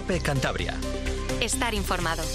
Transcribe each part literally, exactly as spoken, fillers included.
COPE Cantabria. Estar informado.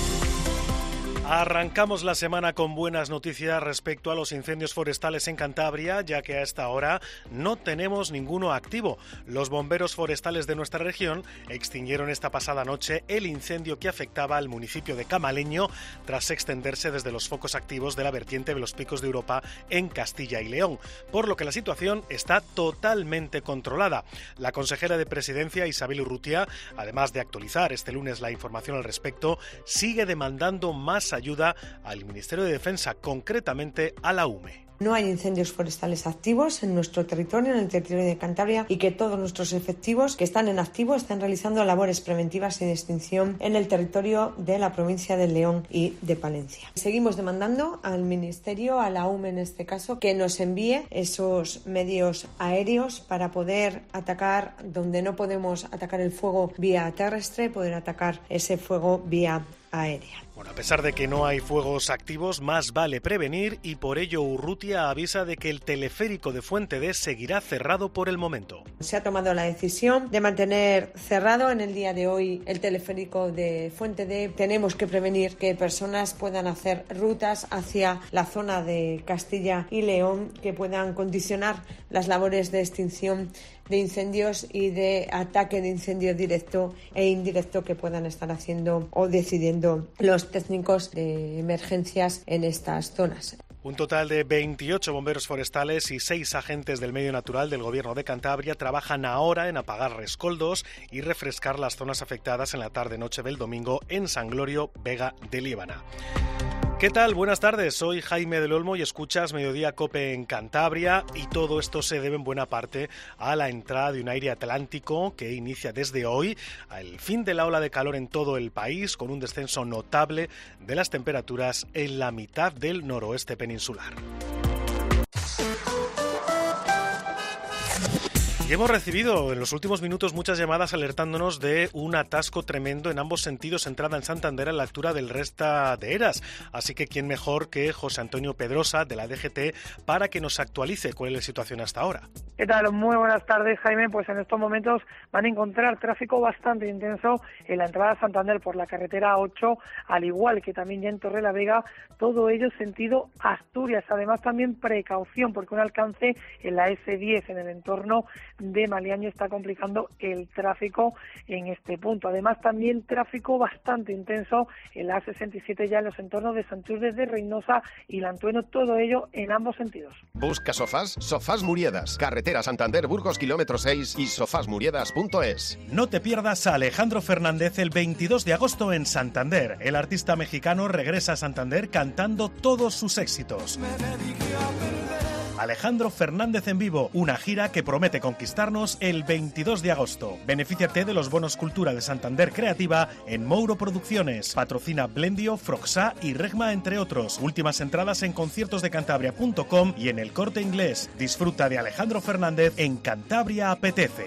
Arrancamos la semana con buenas noticias respecto a los incendios forestales en Cantabria, ya que a esta hora no tenemos ninguno activo. Los bomberos forestales de nuestra región extinguieron esta pasada noche el incendio que afectaba al municipio de Camaleño tras extenderse desde los focos activos de la vertiente de los Picos de Europa en Castilla y León, por lo que la situación está totalmente controlada. La consejera de Presidencia, Isabel Urrutia, además de actualizar este lunes la información al respecto, sigue demandando más ayuda al Ministerio de Defensa, concretamente a la U M E. No hay incendios forestales activos en nuestro territorio, en el territorio de Cantabria, y que todos nuestros efectivos que están en activo están realizando labores preventivas y de extinción en el territorio de la provincia de León y de Palencia. Seguimos demandando al Ministerio, a la U M E en este caso, que nos envíe esos medios aéreos para poder atacar donde no podemos atacar el fuego vía terrestre, poder atacar ese fuego vía aérea. Bueno, a pesar de que no hay fuegos activos, más vale prevenir, y por ello Urrutia avisa de que el teleférico de Fuente D seguirá cerrado por el momento. Se ha tomado la decisión de mantener cerrado en el día de hoy el teleférico de Fuente D. Tenemos que prevenir que personas puedan hacer rutas hacia la zona de Castilla y León que puedan condicionar las labores de extinción de incendios y de ataque de incendio directo e indirecto que puedan estar haciendo o decidiendo los técnicos de emergencias en estas zonas. Un total de veintiocho bomberos forestales y seis agentes del medio natural del Gobierno de Cantabria trabajan ahora en apagar rescoldos y refrescar las zonas afectadas en la tarde-noche del domingo en San Glorio, Vega de Líbana. ¿Qué tal? Buenas tardes, soy Jaime del Olmo y escuchas Mediodía COPE en Cantabria, y todo esto se debe en buena parte a la entrada de un aire atlántico que inicia desde hoy el fin de la ola de calor en todo el país, con un descenso notable de las temperaturas en la mitad del noroeste peninsular. Y hemos recibido en los últimos minutos muchas llamadas alertándonos de un atasco tremendo en ambos sentidos, entrada en Santander a la altura del Resta de Eras. Así que quién mejor que José Antonio Pedrosa, de la D G T, para que nos actualice cuál es la situación hasta ahora. ¿Qué tal? Muy buenas tardes, Jaime. Pues en estos momentos van a encontrar tráfico bastante intenso en la entrada a Santander por la carretera ocho, al igual que también ya en Torrelavega, todo ello sentido Asturias. Además también precaución, porque un alcance en la ese diez en el entorno de Maliaño está complicando el tráfico en este punto. Además también tráfico bastante intenso en la A sesenta y siete ya en los entornos de Santurce de Reynosa y Lantueno, todo ello en ambos sentidos. Busca sofás, Sofás Muriedas, carretera Santander Burgos kilómetro seis y sofás muriedas punto es. No te pierdas a Alejandro Fernández el veintidós de agosto en Santander. El artista mexicano regresa a Santander cantando todos sus éxitos. Alejandro Fernández en vivo, una gira que promete conquistarnos el veintidós de agosto. Benefíciate de los bonos Cultura de Santander Creativa en Mouro Producciones. Patrocina Blendio, Froxá y Regma, entre otros. Últimas entradas en conciertos de cantabria punto com y en El Corte Inglés. Disfruta de Alejandro Fernández en Cantabria Apetece.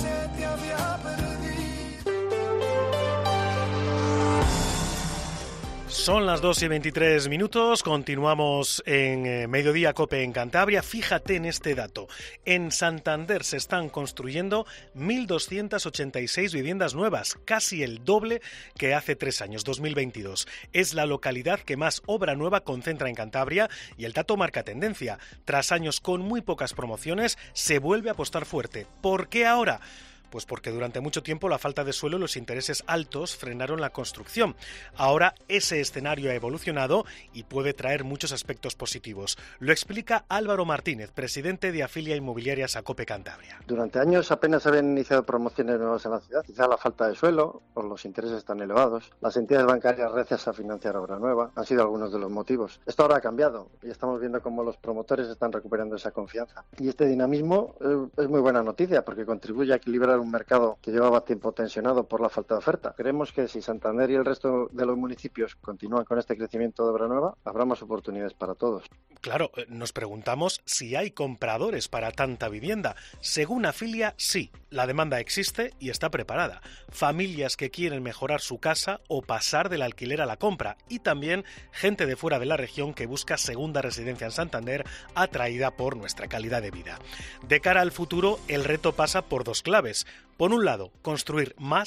Son las dos y veintitrés minutos, continuamos en eh, Mediodía COPE en Cantabria. Fíjate en este dato, en Santander se están construyendo mil doscientas ochenta y seis viviendas nuevas, casi el doble que hace tres años, dos mil veintidós. Es la localidad que más obra nueva concentra en Cantabria y el dato marca tendencia. Tras años con muy pocas promociones, se vuelve a apostar fuerte. ¿Por qué ahora? Pues porque durante mucho tiempo la falta de suelo y los intereses altos frenaron la construcción. Ahora ese escenario ha evolucionado y puede traer muchos aspectos positivos. Lo explica Álvaro Martínez, presidente de Afilia Inmobiliarias ACOPE Cantabria. Durante años apenas se habían iniciado promociones nuevas en la ciudad. Quizá la falta de suelo, por los intereses tan elevados, las entidades bancarias recias a financiar obra nueva, han sido algunos de los motivos. Esto ahora ha cambiado y estamos viendo cómo los promotores están recuperando esa confianza. Y este dinamismo es muy buena noticia porque contribuye a equilibrar un mercado que llevaba tiempo tensionado por la falta de oferta. Creemos que si Santander y el resto de los municipios continúan con este crecimiento de obra nueva, habrá más oportunidades para todos. Claro, nos preguntamos si hay compradores para tanta vivienda. Según Afilia, sí. La demanda existe y está preparada. Familias que quieren mejorar su casa o pasar del alquiler a la compra. Y también gente de fuera de la región que busca segunda residencia en Santander, atraída por nuestra calidad de vida. De cara al futuro, el reto pasa por dos claves. Por un lado, construir más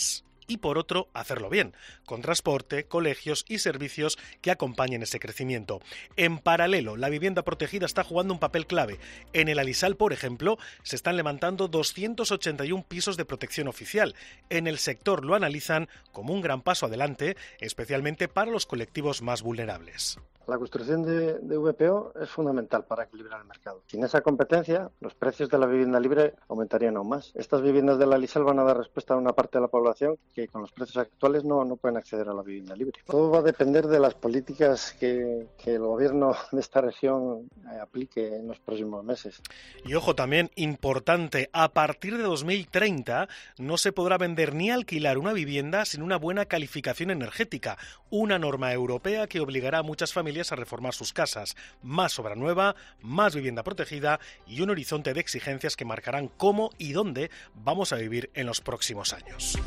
y por otro, hacerlo bien, con transporte, colegios y servicios que acompañen ese crecimiento. En paralelo, la vivienda protegida está jugando un papel clave. En el Alisal, por ejemplo, se están levantando doscientos ochenta y uno pisos de protección oficial. En el sector lo analizan como un gran paso adelante, especialmente para los colectivos más vulnerables. La construcción de, de V P O es fundamental para equilibrar el mercado. Sin esa competencia, los precios de la vivienda libre aumentarían aún más. Estas viviendas de la Alisal van a dar respuesta a una parte de la población que con los precios actuales no, no pueden acceder a la vivienda libre. Todo va a depender de las políticas que, que el gobierno de esta región eh, aplique en los próximos meses. Y ojo, también importante, a partir de dos mil treinta no se podrá vender ni alquilar una vivienda sin una buena calificación energética, una norma europea que obligará a muchas familias a reformar sus casas, más obra nueva, más vivienda protegida y un horizonte de exigencias que marcarán cómo y dónde vamos a vivir en los próximos años.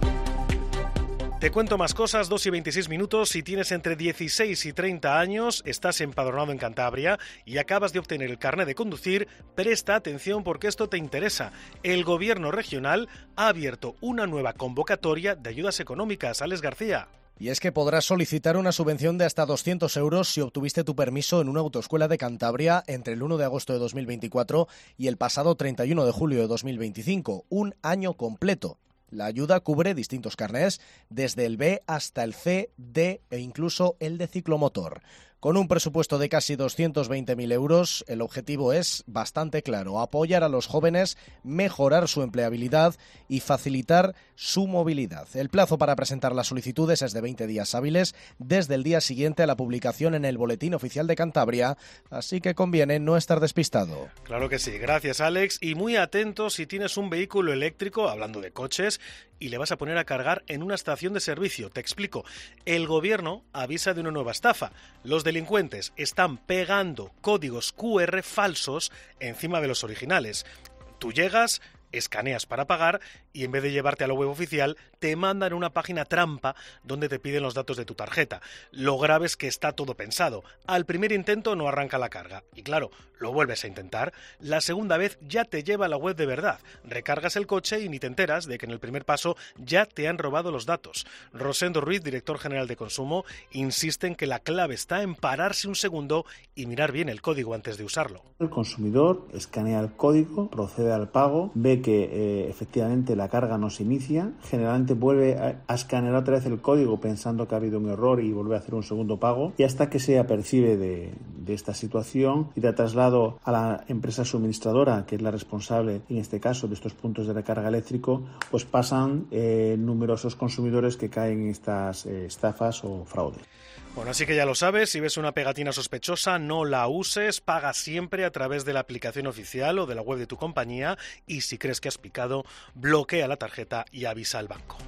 Te cuento más cosas, dos y veintiséis minutos. Si tienes entre dieciséis y treinta años, estás empadronado en Cantabria y acabas de obtener el carnet de conducir, presta atención porque esto te interesa. El gobierno regional ha abierto una nueva convocatoria de ayudas económicas. Alex García. Y es que podrás solicitar una subvención de hasta doscientos euros si obtuviste tu permiso en una autoescuela de Cantabria entre el uno de agosto de dos mil veinticuatro y el pasado treinta y uno de julio de dos mil veinticinco, un año completo. La ayuda cubre distintos carnés, desde el B hasta el C, D e incluso el de ciclomotor. Con un presupuesto de casi doscientos veinte mil euros, el objetivo es bastante claro: apoyar a los jóvenes, mejorar su empleabilidad y facilitar su movilidad. El plazo para presentar las solicitudes es de veinte días hábiles desde el día siguiente a la publicación en el Boletín Oficial de Cantabria, así que conviene no estar despistado. Claro que sí, gracias Alex, y muy atento si tienes un vehículo eléctrico, hablando de coches, y le vas a poner a cargar en una estación de servicio. Te explico, el gobierno avisa de una nueva estafa. Los delincuentes están pegando códigos cu erre falsos encima de los originales. Tú llegas, escaneas para pagar y en vez de llevarte a la web oficial te mandan una página trampa donde te piden los datos de tu tarjeta. Lo grave es que está todo pensado. Al primer intento no arranca la carga y claro, lo vuelves a intentar. La segunda vez ya te lleva a la web de verdad. Recargas el coche y ni te enteras de que en el primer paso ya te han robado los datos. Rosendo Ruiz, director general de Consumo, insiste en que la clave está en pararse un segundo y mirar bien el código antes de usarlo. El consumidor escanea el código, procede al pago, ve que eh, efectivamente la carga no se inicia, generalmente vuelve a, a escanear otra vez el código pensando que ha habido un error y vuelve a hacer un segundo pago, y hasta que se apercibe de, de esta situación y da traslado a la empresa suministradora, que es la responsable en este caso de estos puntos de recarga eléctrico, pues pasan eh, numerosos consumidores que caen en estas eh, estafas o fraudes. Bueno, así que ya lo sabes, si ves una pegatina sospechosa, no la uses, paga siempre a través de la aplicación oficial o de la web de tu compañía y si crees que has picado, bloquea la tarjeta y avisa al banco.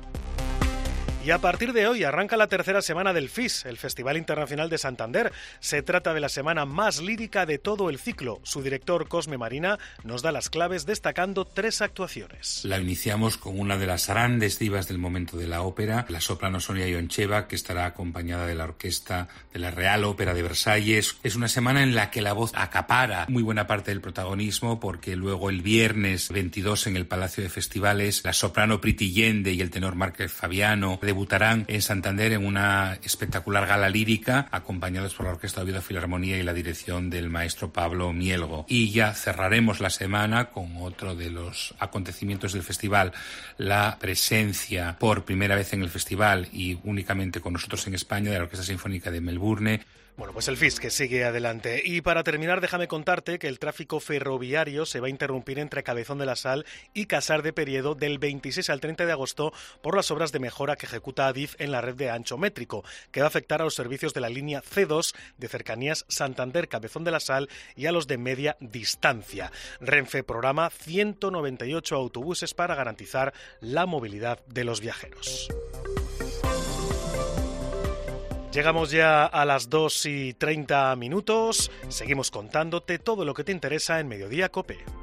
Y a partir de hoy arranca la tercera semana del F I S, el Festival Internacional de Santander. Se trata de la semana más lírica de todo el ciclo. Su director, Cosme Marina, nos da las claves destacando tres actuaciones. La iniciamos con una de las grandes divas del momento de la ópera, la soprano Sonia Ioncheva, que estará acompañada de la orquesta de la Real Ópera de Versalles. Es una semana en la que la voz acapara muy buena parte del protagonismo, porque luego el viernes veintidós en el Palacio de Festivales, la soprano Priti Yende y el tenor Márquez Fabiano debutarán en Santander en una espectacular gala lírica, acompañados por la Orquesta Oviedo Filarmonía y la dirección del maestro Pablo Mielgo. Y ya cerraremos la semana con otro de los acontecimientos del festival, la presencia por primera vez en el festival y únicamente con nosotros en España de la Orquesta Sinfónica de Melbourne. Bueno, pues el F I S que sigue adelante. Y para terminar, déjame contarte que el tráfico ferroviario se va a interrumpir entre Cabezón de la Sal y Casar de Periedo del veintiséis al treinta de agosto por las obras de mejora que ejecuta Adif en la red de ancho métrico, que va a afectar a los servicios de la línea ce dos de cercanías Santander-Cabezón de la Sal y a los de media distancia. Renfe programa ciento noventa y ocho autobuses para garantizar la movilidad de los viajeros. Llegamos ya a las dos y treinta minutos. Seguimos contándote todo lo que te interesa en Mediodía COPE.